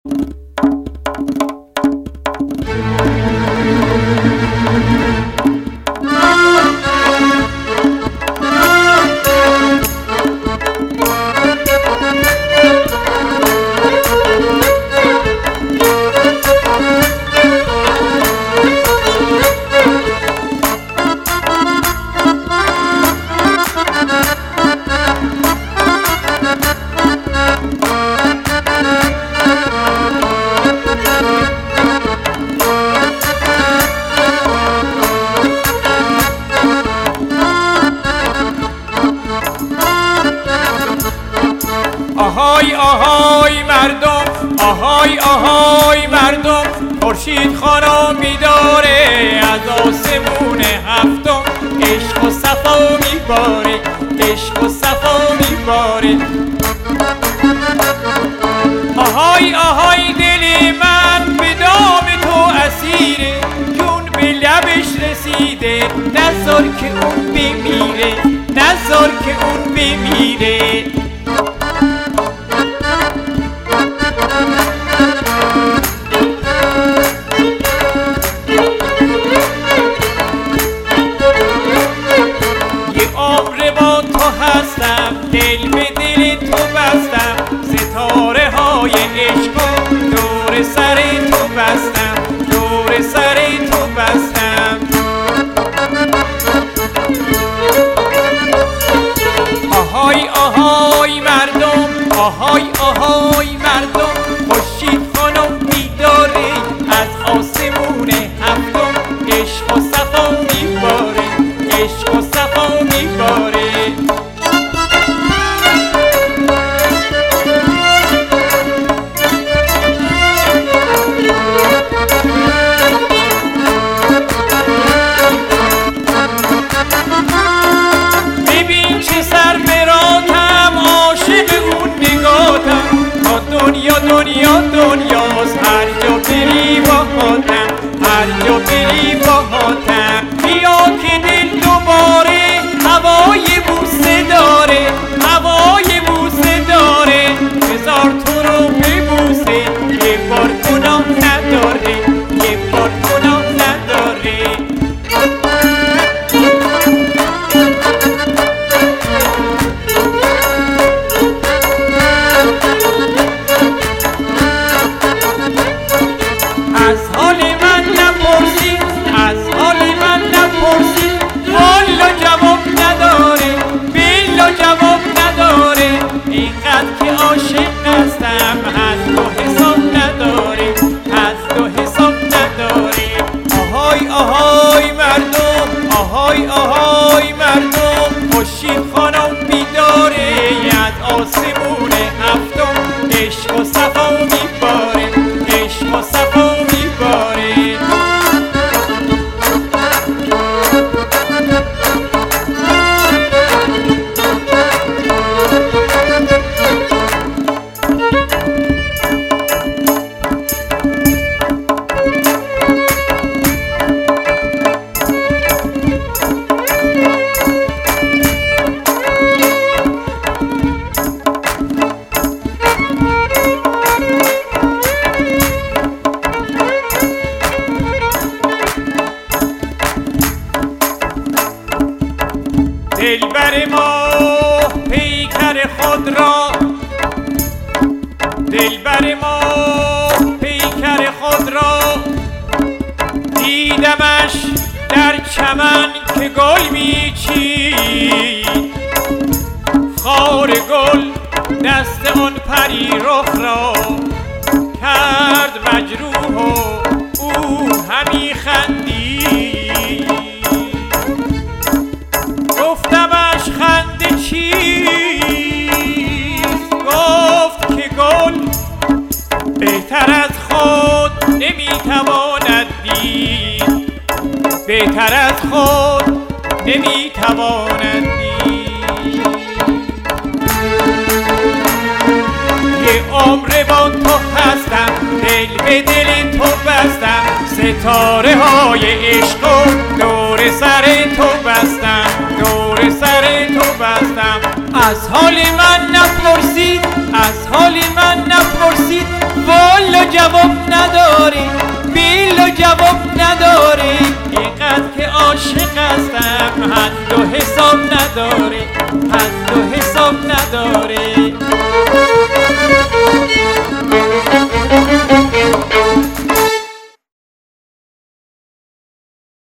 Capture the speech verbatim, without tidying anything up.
آهای آهای مردم، آهای آهای مردم، خورشید خانم بیداره از آسمون هفتم. عشق و صفا میباره، عشق و صفا میباره. آهای آهای دل من به دام تو اسیره، جون به لبش رسیده، نذار که اون بمیره، نذار که اون بمیره. دل به دل تو بستم، ستاره های عشق و دور سر تو بستم، دور سر تو بستم. آهای آهای مردم، آهای آهای مردم، خورشید خانم بیداره از آسمون هفتم. عشق و صفا میباره، عشق و صفا میباره. دنیا دنیا دنیاست، هر جا بری باهاتم، هر جا بری باهاتم. بیا که دل دوباره هوای بوسه داره، هوای بوسه داره. بذار تو رو ببوسه، یه بار گناه نداره، یه بار گناه نداره. از حال من نپرسی، از حال من نپرسی، والا جواب نداره، بیلا جواب نداره. اینقدر که عاشق هستم از تو حساب نداره، از تو حساب نداره. آهای آهای مردم، آهای آهای مردم، خورشید خانم بیداره از آسمون هفتم. عشق و صفا میباره، عشق و صفا میباره. دلبر ما پیکر خود را، دلبر ما پیکر خود را، دیدمش در چمن که گل میچید. خار گل دست آن پری رخ را کرد مجروح و او همی خندید. گفتمش خنده چیست؟ گفت که گل بهتر از خود نمیتواند دید، بهتر از خود نمیتواند دید. یه عمر با تو هستم، دل به دل تو بستم، ستاره های عشق و دور سر تو بستم، دور سر تو بستم. از حال من نپرسید، از حال من نپرسید، والا حد و حساب نداره.